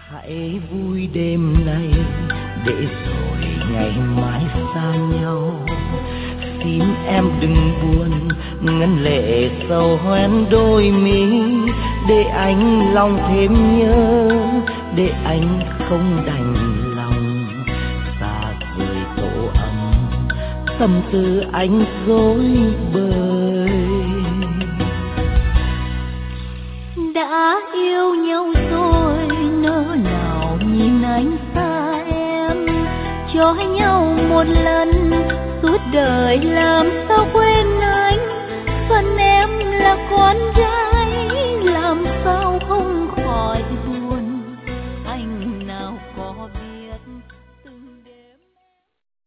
Hãy vui đêm nay để rồi ngày mai xa nhau. Xin em đừng buồn ngân lệ sầu hoen đôi mi, để anh lòng thêm nhớ, để anh không đành lòng xa rời tổ ấm, tâm tư anh rối bời. Đã yêu nhau rồi nỡ nào nhìn anh xa em, cho nhau một lần suốt đời làm sao quên anh, phần em là con gái